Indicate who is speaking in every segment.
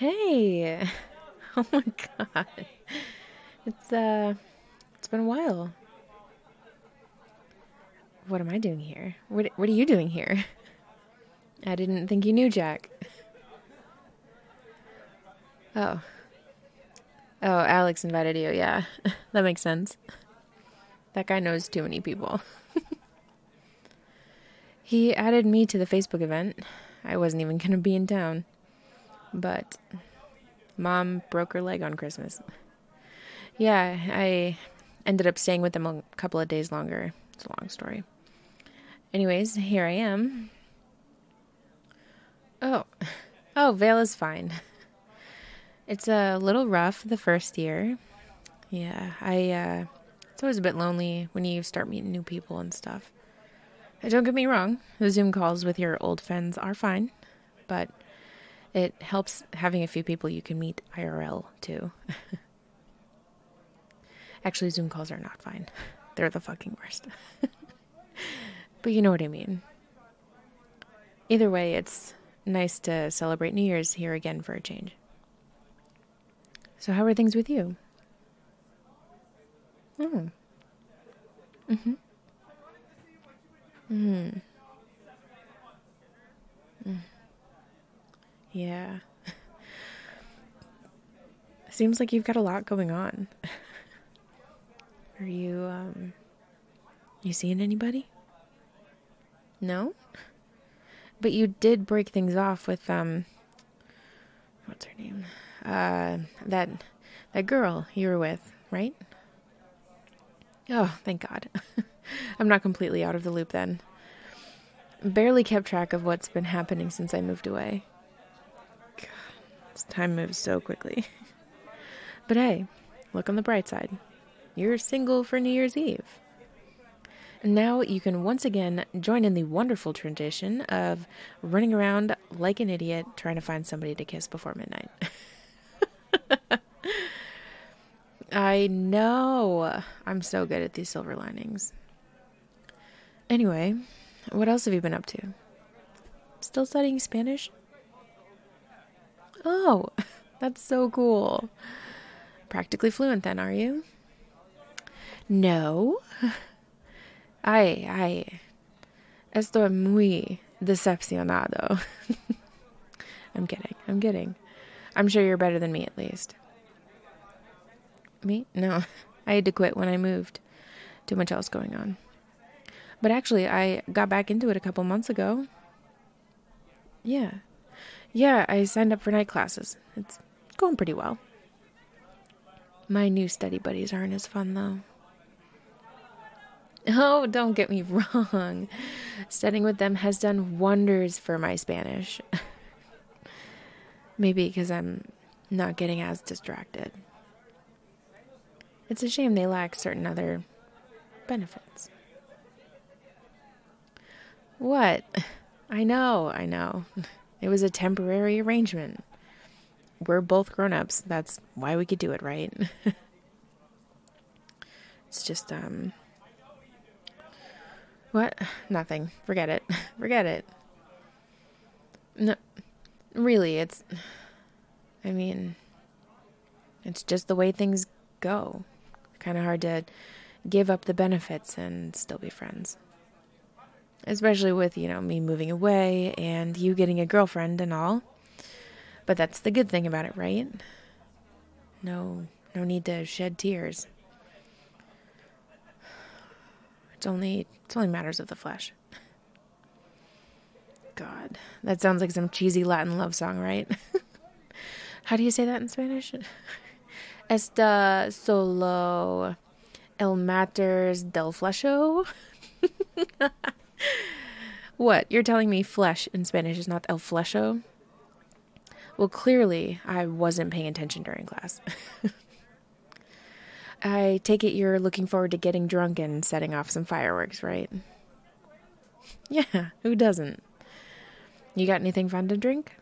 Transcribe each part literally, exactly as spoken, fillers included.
Speaker 1: Hey. Oh my god. It's uh it's been a while. What am I doing here? What what are you doing here? I didn't think you knew Jack. Oh. Oh, Alex invited you. Yeah. That makes sense. That guy knows too many people. He added me to the Facebook event. I wasn't even going to be in town. But Mom broke her leg on Christmas. Yeah, I ended up staying with them a couple of days longer. It's a long story. Anyways, here I am. Oh. Oh, Vale is fine. It's a little rough the first year. Yeah, I, uh, it's always a bit lonely when you start meeting new people and stuff. Don't get me wrong, the Zoom calls with your old friends are fine, but it helps having a few people you can meet I R L too. Actually, Zoom calls are not fine. They're the fucking worst. But you know what I mean. Either way, it's nice to celebrate New Year's here again for a change. So how are things with you? Oh. Mm-hmm. Mm. Mm. Yeah. Seems like you've got a lot going on. Are you, um, you seeing anybody? No? But you did break things off with, um, what's her name? Uh, that, that girl you were with, right? Oh, thank God. I'm not completely out of the loop then. Barely kept track of what's been happening since I moved away. God, this time moves so quickly. But hey, look on the bright side. You're single for New Year's Eve. And now you can once again join in the wonderful tradition of running around like an idiot trying to find somebody to kiss before midnight. I know. I'm so good at these silver linings. Anyway, what else have you been up to? Still studying Spanish? Oh, that's so cool. Practically fluent then, are you? No. Ay, ay. Estoy muy decepcionado. I'm kidding. I'm kidding. I'm sure you're better than me at least. Me? No. I had to quit when I moved. Too much else going on. But actually, I got back into it a couple months ago. Yeah. Yeah, I signed up for night classes. It's going pretty well. My new study buddies aren't as fun, though. Oh, don't get me wrong. Studying with them has done wonders for my Spanish. Maybe because I'm not getting as distracted. It's a shame they lack certain other benefits. What? I know, I know. It was a temporary arrangement. We're both grown-ups. That's why we could do it, right? It's just, um... What? Nothing. Forget it. Forget it. No, really, it's... I mean... It's just the way things go. Kind of hard to give up the benefits and still be friends. Especially with, you know, me moving away and you getting a girlfriend and all. But that's the good thing about it, right? No, no need to shed tears. It's only, it's only matters of the flesh. God, that sounds like some cheesy Latin love song, right? How do you say that in Spanish? Esta solo el matters del flesho? What? You're telling me flesh in Spanish is not el flesho? Well, clearly, I wasn't paying attention during class. I take it you're looking forward to getting drunk and setting off some fireworks, right? Yeah, who doesn't? You got anything fun to drink?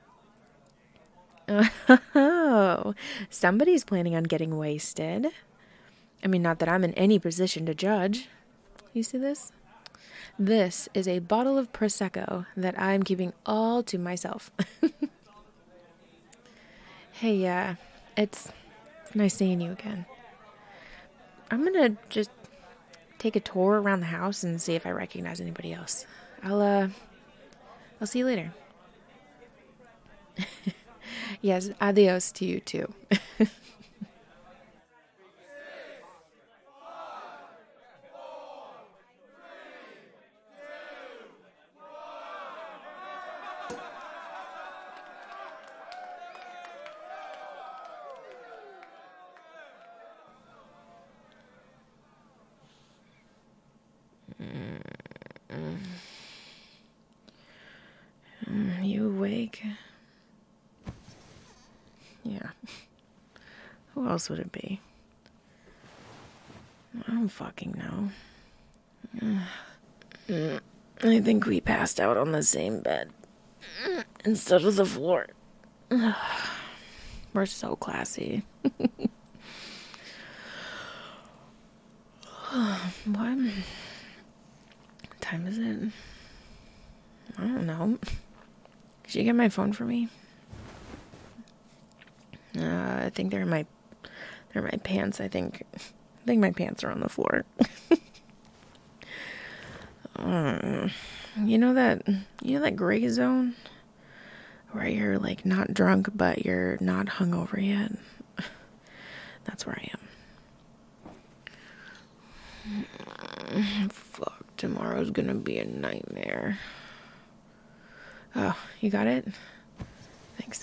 Speaker 1: Oh, somebody's planning on getting wasted. I mean, not that I'm in any position to judge. You see this? This is a bottle of Prosecco that I'm keeping all to myself. Hey, yeah, it's, it's nice seeing you again. I'm gonna just take a tour around the house and see if I recognize anybody else. I'll, uh, I'll see you later. Yes, adios to you too. You awake? Yeah. Who else would it be? I don't fucking know. I think we passed out on the same bed instead of the floor. We're so classy. What time is it? I don't know. Did you get my phone for me? Uh, I think they're in my they're in my pants. I think I think my pants are on the floor. um, you know that you know that gray zone where you're like not drunk but you're not hungover yet. That's where I am. Fuck, tomorrow's gonna be a nightmare. Oh, you got it? Thanks.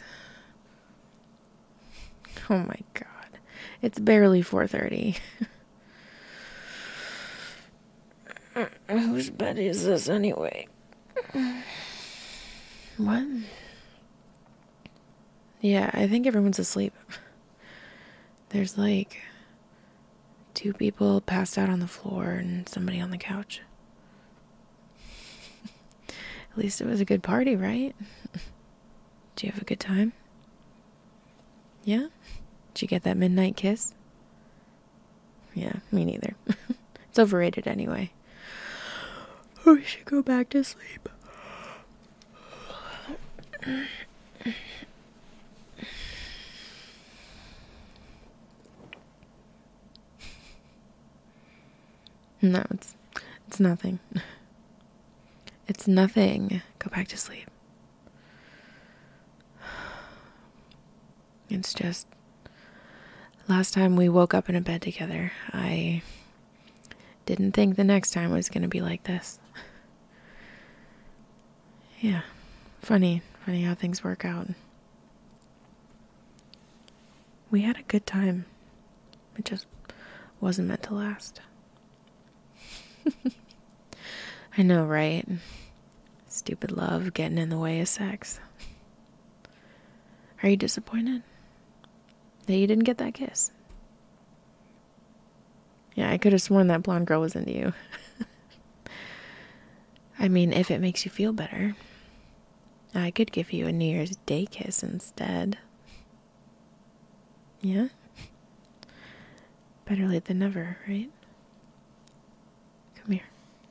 Speaker 1: Oh my god. It's barely four thirty. Whose bed is this anyway? What? Yeah, I think everyone's asleep. There's like two people passed out on the floor and somebody on the couch. At least it was a good party, right? Did you have a good time? Yeah? Did you get that midnight kiss? Yeah, me neither. It's overrated anyway. We should go back to sleep. No, it's it's nothing. It's nothing. Go back to sleep. It's just last time we woke up in a bed together, I didn't think the next time was going to be like this. Yeah. Funny. Funny how things work out. We had a good time. It just wasn't meant to last. I know, right? Stupid love getting in the way of sex. Are you disappointed that you didn't get that kiss? Yeah, I could have sworn that blonde girl was into you. I mean, if it makes you feel better, I could give you a New Year's Day kiss instead. Yeah? Better late than never, right? Come here.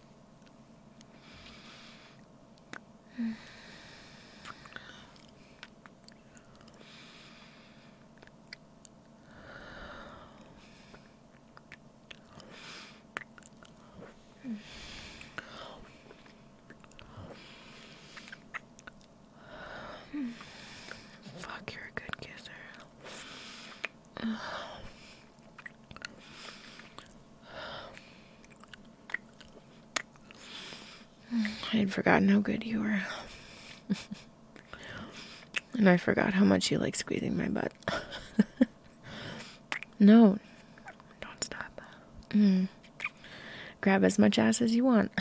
Speaker 1: Fuck, you're a good kisser. I had forgotten how good you were. And I forgot how much you like squeezing my butt. No, don't stop. Mm. Grab as much ass as you want.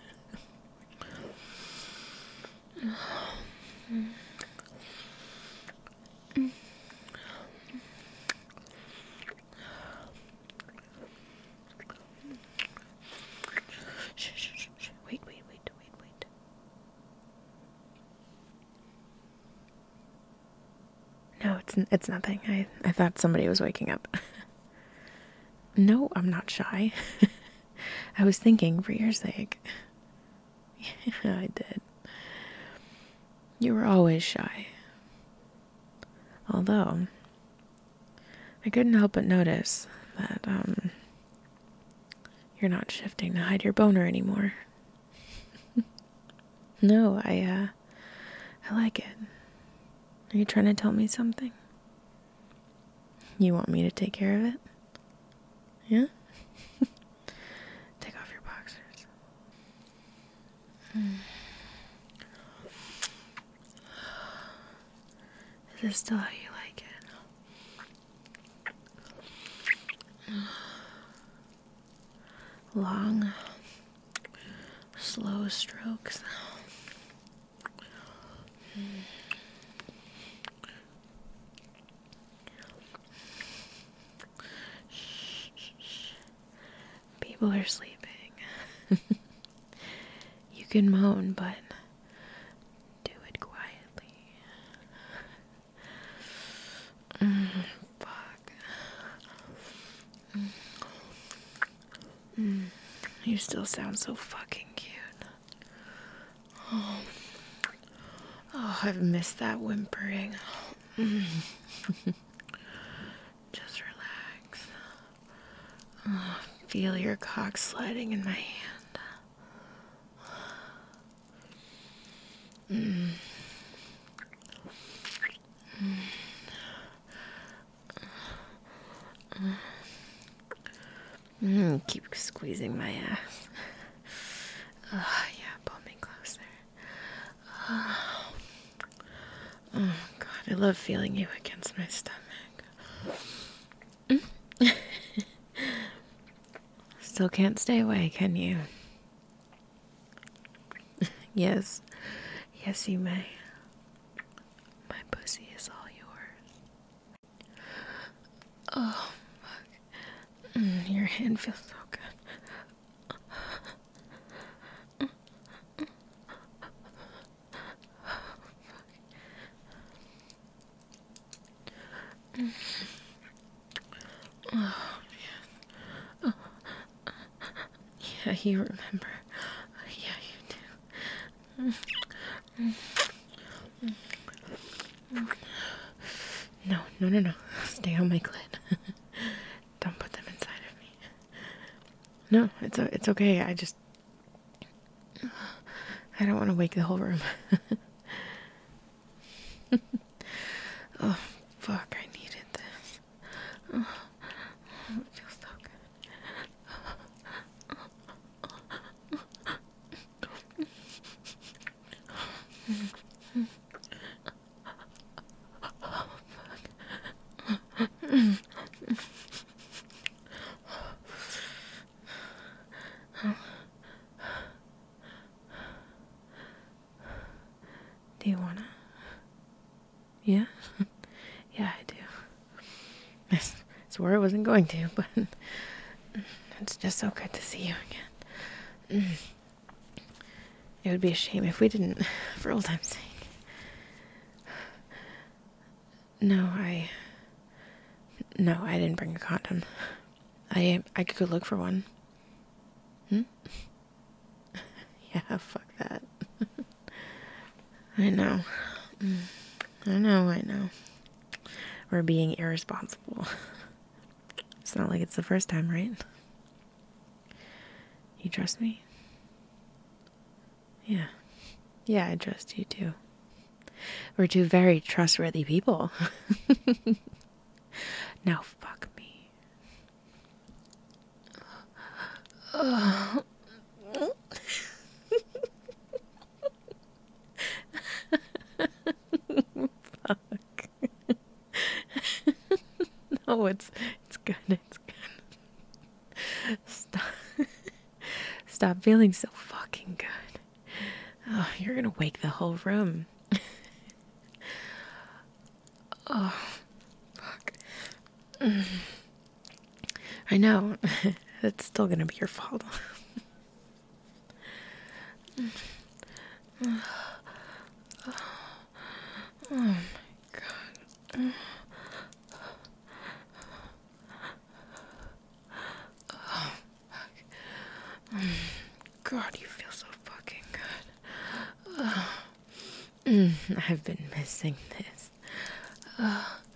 Speaker 1: Shh, shh, shh, shh. Wait, wait, wait, wait, wait. No, it's it's nothing. I, I thought somebody was waking up. No, I'm not shy. I was thinking for your sake. Yeah, I did. You were always shy. Although, I couldn't help but notice that, um, you're not shifting to hide your boner anymore. No, I, uh, I like it. Are you trying to tell me something? You want me to take care of it? Yeah? Take off your boxers. Mm. Is this still how you like it? Long, slow strokes. People are sleeping. You can moan, but do it quietly. Mm, fuck. Mm. Mm. You still sound so fucking cute. Oh, oh I've missed that whimpering. Mm. Just relax. Oh, feel your cock sliding in my hand. Mm. Mm. Mm. Keep squeezing my ass. Oh, yeah, pull me closer. Oh. Oh, God, I love feeling you against my stomach. Mm. Still can't stay away, can you? Yes. Yes, you may. My pussy is all yours. Oh, fuck. Mm, your hand feels so good. Mm. Oh, yeah. Oh. Yeah, you remember. Yeah, you do. Mm. Mm. Mm. No, no, no, no. Stay on my clit. Don't put them inside of me. No, it's it's okay. I just I don't want to wake the whole room. Oh, fuck! I needed this. Oh, it feels so good. Do you wanna? Yeah? Yeah, I do. I swore I wasn't going to, but it's just so good to see you again. It would be a shame if we didn't, for old time's sake. No, I... No, I didn't bring a condom. I I could go look for one. Hmm? Yeah, fuck that. I know. I know, I know. We're being irresponsible. It's not like it's the first time, right? You trust me? Yeah. Yeah, I trust you too. We're two very trustworthy people. Now fuck me. Oh. Fuck. No, it's it's good. It's good. Stop. Stop feeling so fucking good. Oh, you're gonna wake the whole room. Oh, fuck. Mm. I know. It's still gonna be your fault. Oh, oh my god. Oh, fuck. God, you feel so fucking good. Oh. Mm, I've been missing this. Oh.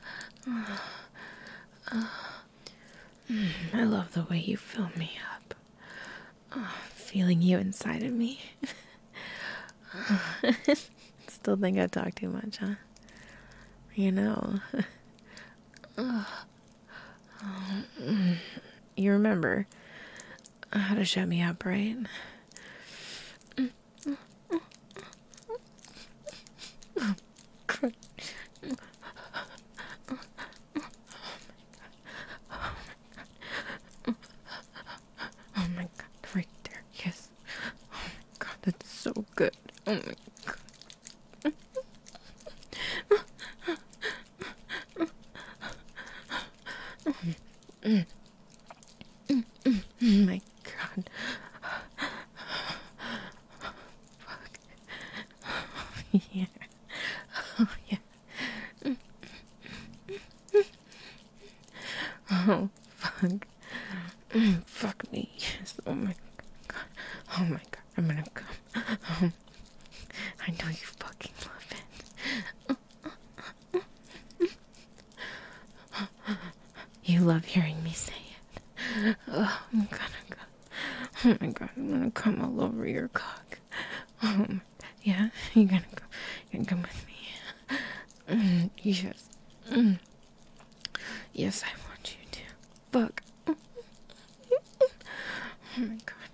Speaker 1: I love the way you fill me up. Oh, feeling you inside of me. Still think I talk too much, huh? You know. You remember how to shut me up, right? Oh my god, right there, yes. Oh my god, that's so good. Oh my god. Mm. Mm, mm, mm, my god. Fuck. Yeah. Oh, yeah. Oh, fuck. Mm, fuck me. Yes. Oh my god. Oh my god. I'm gonna come. Oh, I know you fucking love it. You love hearing me say it. Oh, I'm gonna go. Oh my god. I'm gonna come all over your cock. Oh, my, yeah. You're gonna go. You're gonna come with me. Mm, yes. Mm. Yes, I want you to. Fuck. Oh my god.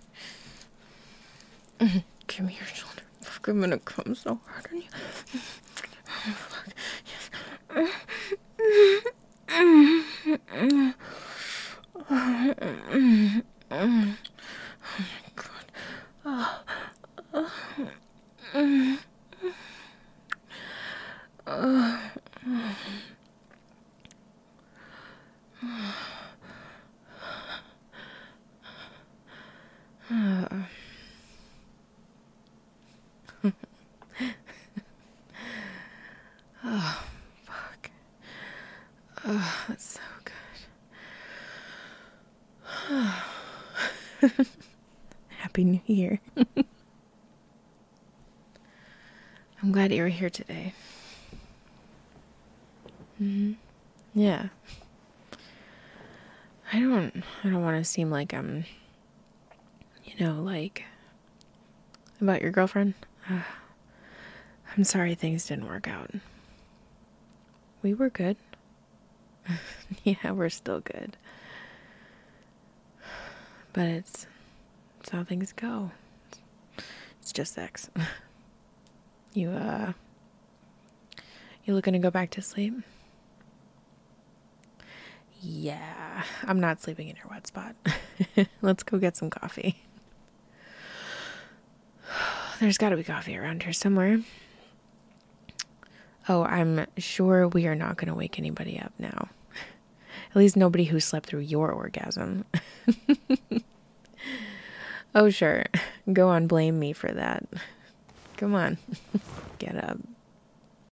Speaker 1: Mm, give me your shoulder. Fuck, I'm gonna come so hard on you. Oh, fuck. Yes. Oh my god. Oh. Oh. Oh. Oh, fuck. Oh, that's so good. Happy New Year. I'm glad you were here today. Mm-hmm. Yeah. I don't, I don't want to seem like I'm, you know, like, about your girlfriend. Uh, I'm sorry things didn't work out. We were good. Yeah, we're still good. But it's, it's how things go. It's just sex. You, uh, you looking to go back to sleep? Yeah, I'm not sleeping in your wet spot. Let's go get some coffee. There's got to be coffee around here somewhere. Oh, I'm sure we are not going to wake anybody up now. At least nobody who slept through your orgasm. Oh, sure. Go on, blame me for that. Come on. Get up.